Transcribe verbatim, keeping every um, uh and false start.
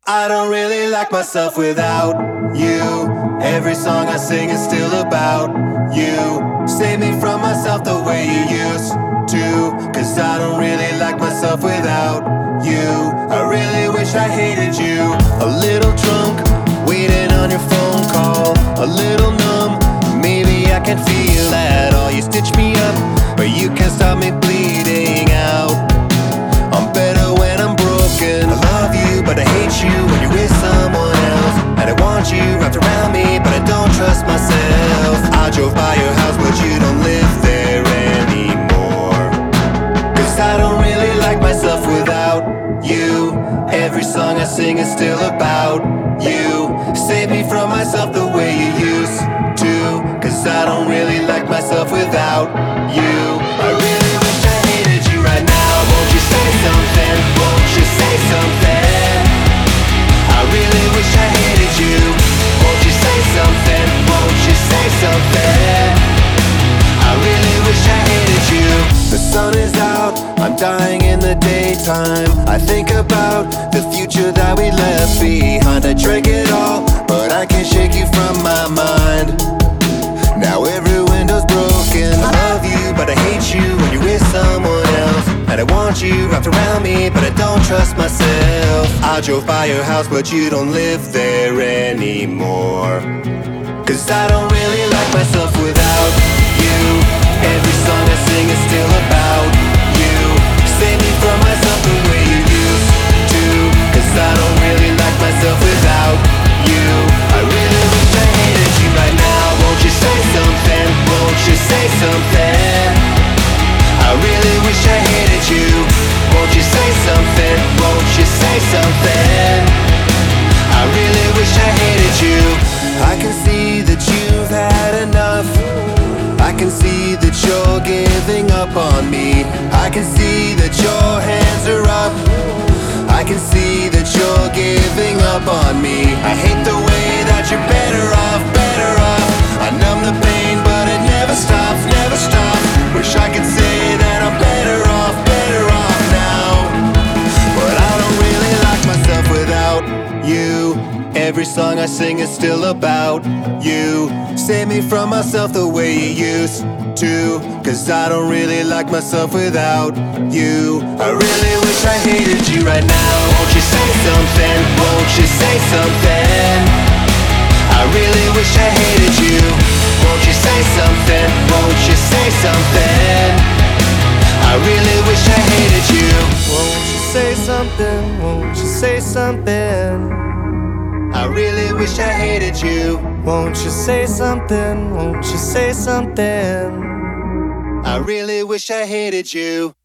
I don't really like myself without you. Every song I sing is still about you. Save me from myself the way you used to. Cause I don't really like myself without you. I really wish I hated you. A little drunk, waiting on your phone call. A little numb, maybe I can feel that all. You stitch me up, but you can't stop me bleeding out. I'm better when I'm broken. I love you, but I hate you when you're with someone else. And I want you wrapped around me, but I don't trust myself. I drove by your house, but you don't live there anymore. Cause I don't really like myself without you. Every song I sing is still about you. Save me from myself the way you used to. Cause I don't really like myself without you. I really wish I hated you right now. Won't you say something? Won't you say something? I really wish I hated you. Won't you say something? Won't you say something? I really wish I hated you. The sun is out, I'm dying in the daytime. I think about the future that we left behind. I drank it all, but I can't shake you from my mind. Now every window's broken. I love you, but I hate you when you're with someone else. And I want you wrapped around me, but I don't trust myself. I drove by your house, but you don't live there anymore. Cause I don't really like myself without you. Every song I sing is still about you. Save me from myself the way you used to. Cause I don't really like myself without you. I really wish I hated you right now. Won't you say something? Won't you say something? I really wish I hated you. Won't you say something? Won't you say something? I really wish I hated you. I can see that you've had enough. I can see that you're giving up on me. I can see that your hands are up. I can see that you're giving up on me. I hate the way that you're better off, better off. I numb the pain, but it never stops, never stops. Wish I could say that I'm better off, better off now. But I don't really like myself without you. Every song I sing is still about you. Save me from myself the way you used to. Cause I don't really like myself without you. I really wish I hated you right now. Won't you say something? Won't you say something? I really wish I hated you. Won't you say something? Won't you say something? I really wish I hated you. Won't you say something? Won't you say something? I really wish I hated you. Won't you say something? Won't you say something? I really wish I hated you.